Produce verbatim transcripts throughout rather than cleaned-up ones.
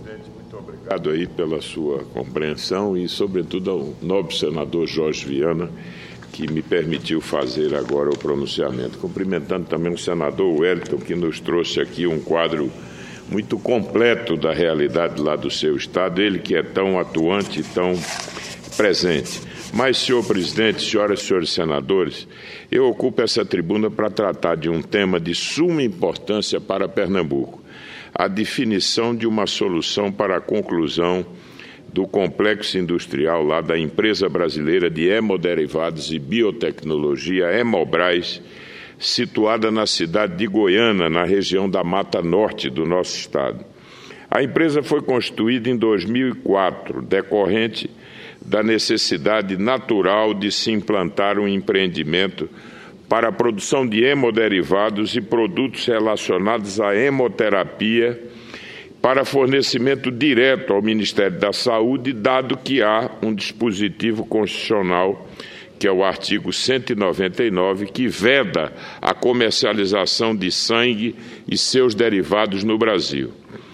presidente, muito obrigado aí pela sua compreensão e, sobretudo, ao nobre senador Jorge Viana, que me permitiu fazer agora o pronunciamento. Cumprimentando também o senador Wellington, que nos trouxe aqui um quadro muito completo da realidade lá do seu estado, ele que é tão atuante e tão presente. Mas, senhor presidente, senhoras e senhores senadores, eu ocupo essa tribuna para tratar de um tema de suma importância para Pernambuco, a definição de uma solução para a conclusão do complexo industrial lá da empresa brasileira de hemoderivados e biotecnologia, Hemobras, situada na cidade de Goiânia, na região da Mata Norte do nosso estado. A empresa foi constituída em dois mil e quatro, decorrente da necessidade natural de se implantar um empreendimento para a produção de hemoderivados e produtos relacionados à hemoterapia para fornecimento direto ao Ministério da Saúde, dado que há um dispositivo constitucional, que é o artigo cento e noventa e nove, que veda a comercialização de sangue e seus derivados no Brasil.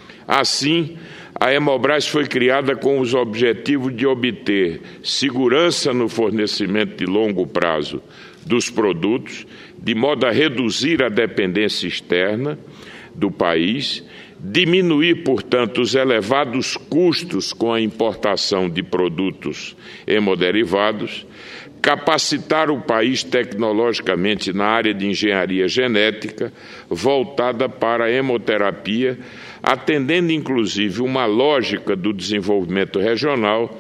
Assim, a Hemobras foi criada com os objetivos de obter segurança no fornecimento de longo prazo dos produtos, de modo a reduzir a dependência externa do país, diminuir, portanto, os elevados custos com a importação de produtos hemoderivados, capacitar o país tecnologicamente na área de engenharia genética, voltada para a hemoterapia, atendendo inclusive uma lógica do desenvolvimento regional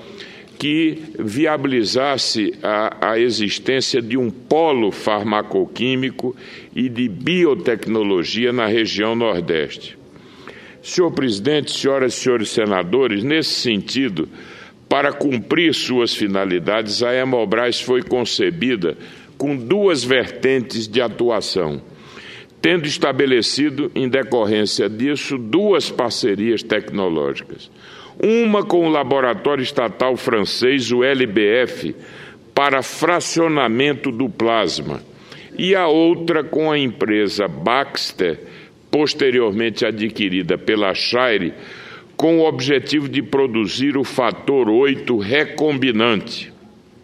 que viabilizasse a, a existência de um polo farmacoquímico e de biotecnologia na região Nordeste. Senhor presidente, senhoras e senhores senadores, nesse sentido, para cumprir suas finalidades, a Hemobras foi concebida com duas vertentes de atuação, tendo estabelecido, em decorrência disso, duas parcerias tecnológicas. Uma com o laboratório estatal francês, o L B F, para fracionamento do plasma, e a outra com a empresa Baxter, posteriormente adquirida pela Shire, com o objetivo de produzir o fator oito recombinante.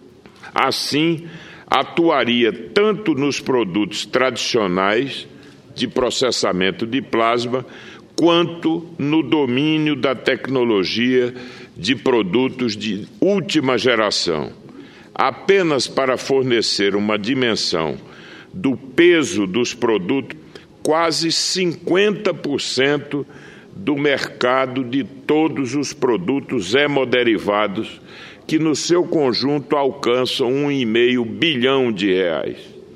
Assim, atuaria tanto nos produtos tradicionais de processamento de plasma, quanto no domínio da tecnologia de produtos de última geração. Apenas para fornecer uma dimensão do peso dos produtos, quase cinquenta por cento do mercado de todos os produtos hemoderivados, que no seu conjunto alcançam um vírgula cinco bilhão de reais.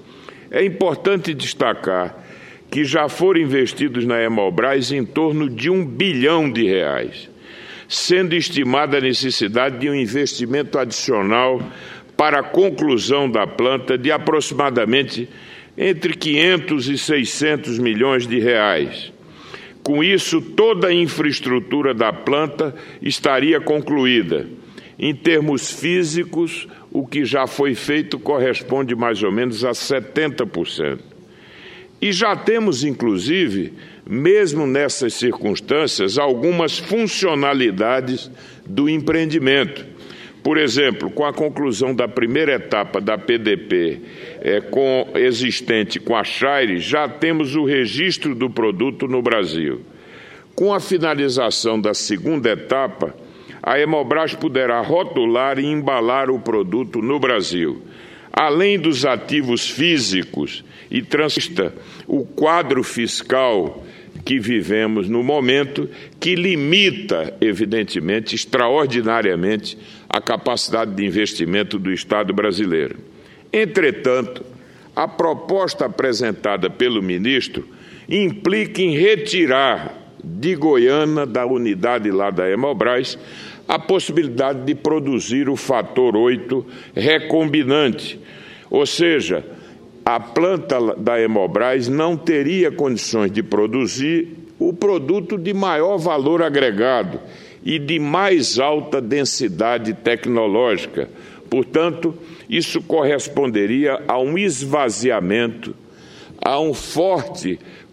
É importante destacar que já foram investidos na Hemobras em torno de um bilhão de reais, sendo estimada a necessidade de um investimento adicional para a conclusão da planta de aproximadamente entre quinhentos e seiscentos milhões de reais. Com isso, toda a infraestrutura da planta estaria concluída. Em termos físicos, o que já foi feito corresponde mais ou menos a setenta por cento. E já temos, inclusive, mesmo nessas circunstâncias, algumas funcionalidades do empreendimento. Por exemplo, com a conclusão da primeira etapa da P D P é, com, existente com a Shire, já temos o registro do produto no Brasil. Com a finalização da segunda etapa, a Hemobras poderá rotular e embalar o produto no Brasil. Além dos ativos físicos e transita o quadro fiscal que vivemos no momento, que limita, evidentemente, extraordinariamente, a capacidade de investimento do Estado brasileiro. Entretanto, a proposta apresentada pelo ministro implica em retirar de Goiânia, da unidade lá da Hemobras, a possibilidade de produzir o fator oito recombinante, ou seja, a planta da Hemobras não teria condições de produzir o produto de maior valor agregado e de mais alta densidade tecnológica. Portanto, isso corresponderia a um esvaziamento, a um forte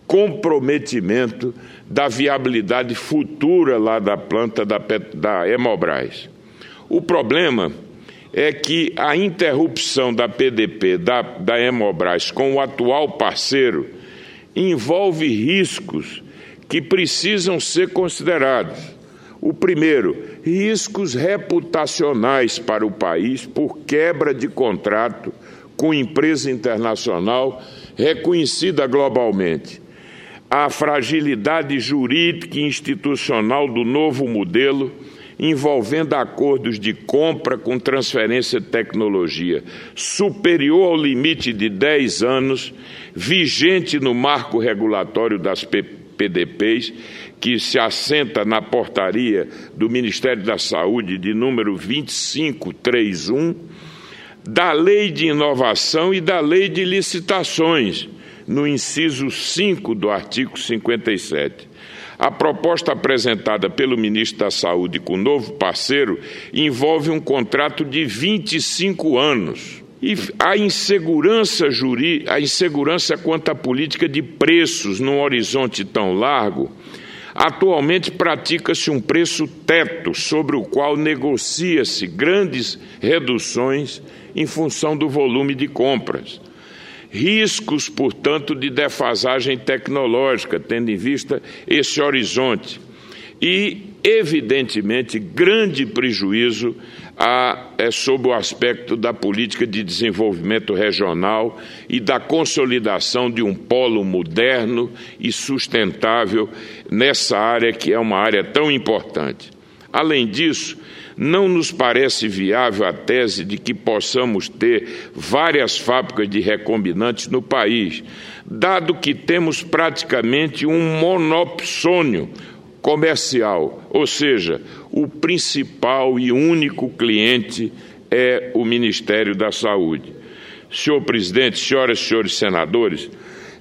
comprometimento da viabilidade futura lá da planta da, da Hemobras. O problema é que a interrupção da P D P da, da Hemobras com o atual parceiro envolve riscos que precisam ser considerados. O primeiro, riscos reputacionais para o país por quebra de contrato com empresa internacional reconhecida globalmente. A fragilidade jurídica e institucional do novo modelo, envolvendo acordos de compra com transferência de tecnologia superior ao limite de dez anos, vigente no marco regulatório das P D Ps, que se assenta na portaria do Ministério da Saúde de número vinte e cinco trinta e um, da Lei de Inovação e da Lei de Licitações, no inciso cinco do artigo cinquenta e sete. A proposta apresentada pelo ministro da Saúde com o novo parceiro envolve um contrato de vinte e cinco anos. E a insegurança jurídica, a insegurança quanto à política de preços num horizonte tão largo, atualmente pratica-se um preço teto sobre o qual negocia-se grandes reduções em função do volume de compras. Riscos, portanto, de defasagem tecnológica, tendo em vista esse horizonte. E, evidentemente, grande prejuízo a, é, sob o aspecto da política de desenvolvimento regional e da consolidação de um polo moderno e sustentável nessa área que é uma área tão importante. Além disso, não nos parece viável a tese de que possamos ter várias fábricas de recombinantes no país, dado que temos praticamente um monopsônio comercial, ou seja, o principal e único cliente é o Ministério da Saúde. Senhor presidente, senhoras e senhores senadores,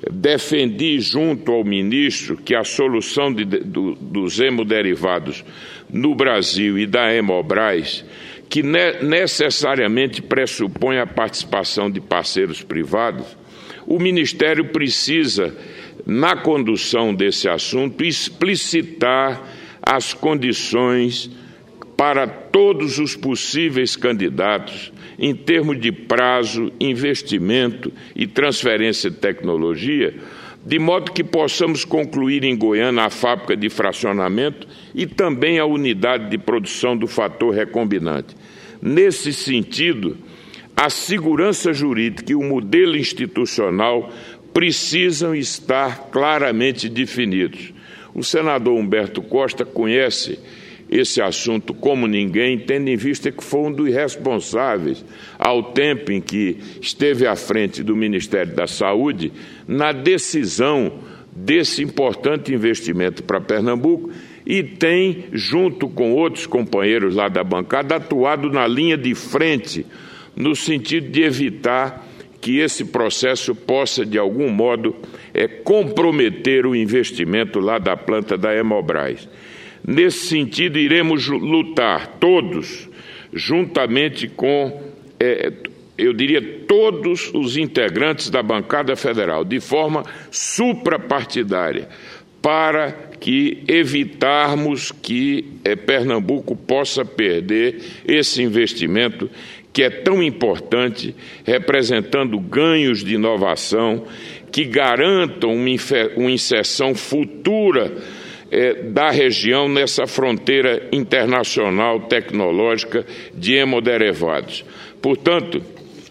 defendi junto ao ministro que a solução de, do, dos hemoderivados no Brasil e da Hemobras, que ne, necessariamente pressupõe a participação de parceiros privados, o Ministério precisa, na condução desse assunto, explicitar as condições para todos os possíveis candidatos em termos de prazo, investimento e transferência de tecnologia, de modo que possamos concluir em Goiânia a fábrica de fracionamento e também a unidade de produção do fator recombinante. Nesse sentido, a segurança jurídica e o modelo institucional precisam estar claramente definidos. O senador Humberto Costa conhece esse assunto como ninguém, tendo em vista que foi um dos responsáveis, ao tempo em que esteve à frente do Ministério da Saúde, na decisão desse importante investimento para Pernambuco e tem, junto com outros companheiros lá da bancada, atuado na linha de frente, no sentido de evitar que esse processo possa, de algum modo, é, comprometer o investimento lá da planta da Hemobras. Nesse sentido, iremos lutar todos, juntamente com, é, eu diria, todos os integrantes da bancada federal, de forma suprapartidária, para que evitarmos que é, Pernambuco possa perder esse investimento que é tão importante, representando ganhos de inovação que garantam uma inserção futura É, da região nessa fronteira internacional tecnológica de hemoderivados. Portanto,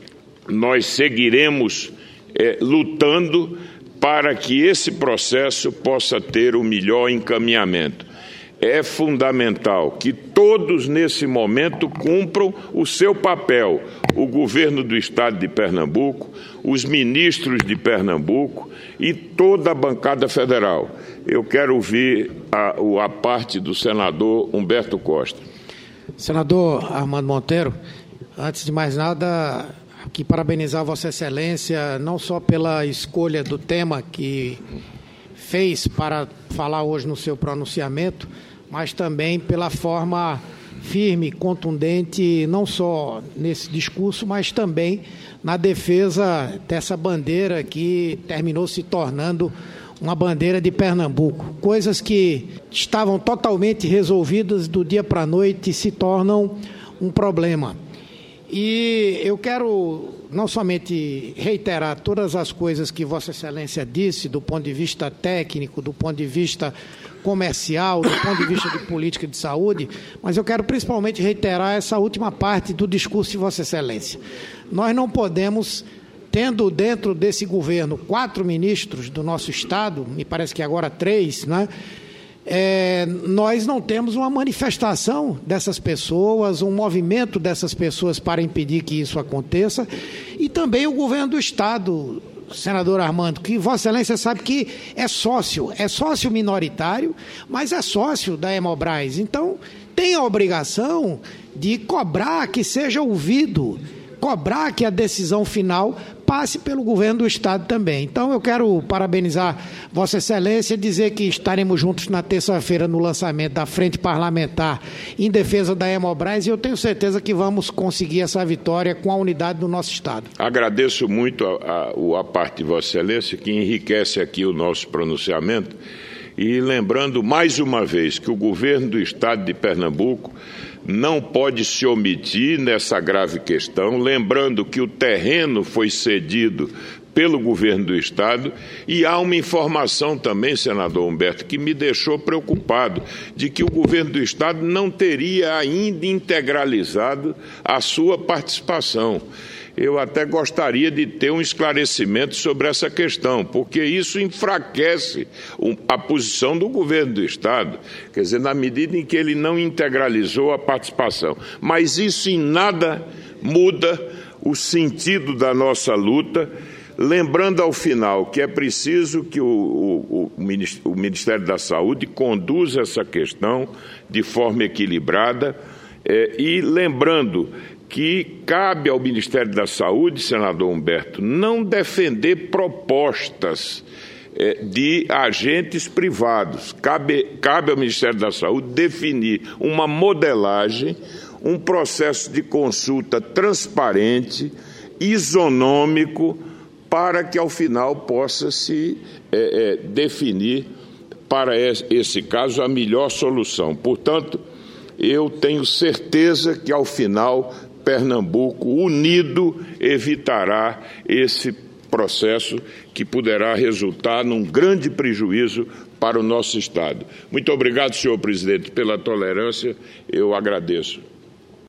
nós seguiremos é, lutando para que esse processo possa ter o melhor encaminhamento. É fundamental que todos, nesse momento, cumpram o seu papel. O governo do Estado de Pernambuco, os ministros de Pernambuco e toda a bancada federal. Eu quero ouvir a, a parte do senador Humberto Costa. Senador Armando Monteiro, antes de mais nada, aqui parabenizar Vossa Excelência, não só pela escolha do tema que fez para falar hoje no seu pronunciamento, mas também pela forma firme, contundente, não só nesse discurso, mas também na defesa dessa bandeira que terminou se tornando uma bandeira de Pernambuco. Coisas que estavam totalmente resolvidas do dia para a noite se tornam um problema. E eu quero não somente reiterar todas as coisas que Vossa Excelência disse do ponto de vista técnico, do ponto de vista comercial, do ponto de vista de política de saúde, mas eu quero principalmente reiterar essa última parte do discurso de Vossa Excelência. Nós não podemos, tendo dentro desse governo quatro ministros do nosso Estado, me parece que agora três, né? É, nós não temos uma manifestação dessas pessoas, um movimento dessas pessoas para impedir que isso aconteça, e também o governo do Estado, senador Armando, que Vossa Excelência sabe que é sócio, é sócio minoritário, mas é sócio da Hemobras. Então, tem a obrigação de cobrar que seja ouvido, cobrar que a decisão final passe pelo governo do Estado também. Então, eu quero parabenizar Vossa Excelência, dizer que estaremos juntos na terça-feira no lançamento da Frente Parlamentar em defesa da Hemobras, e eu tenho certeza que vamos conseguir essa vitória com a unidade do nosso Estado. Agradeço muito a, a, a parte de Vossa Excelência, que enriquece aqui o nosso pronunciamento, e lembrando mais uma vez que o governo do Estado de Pernambuco não pode se omitir nessa grave questão, lembrando que o terreno foi cedido pelo governo do Estado, e há uma informação também, senador Humberto, que me deixou preocupado, de que o governo do Estado não teria ainda integralizado a sua participação. Eu até gostaria de ter um esclarecimento sobre essa questão, porque isso enfraquece a posição do governo do Estado, quer dizer, na medida em que ele não integralizou a participação. Mas isso em nada muda o sentido da nossa luta, lembrando ao final que é preciso que o, o, o Ministério da Saúde conduza essa questão de forma equilibrada, é, e lembrando que cabe ao Ministério da Saúde, senador Humberto, não defender propostas é, de agentes privados. Cabe, cabe ao Ministério da Saúde definir uma modelagem, um processo de consulta transparente, isonômico, para que ao final possa se é, é, definir para esse caso a melhor solução. Portanto, eu tenho certeza que ao final Pernambuco unido evitará esse processo que poderá resultar num grande prejuízo para o nosso Estado. Muito obrigado, senhor presidente, pela tolerância, eu agradeço.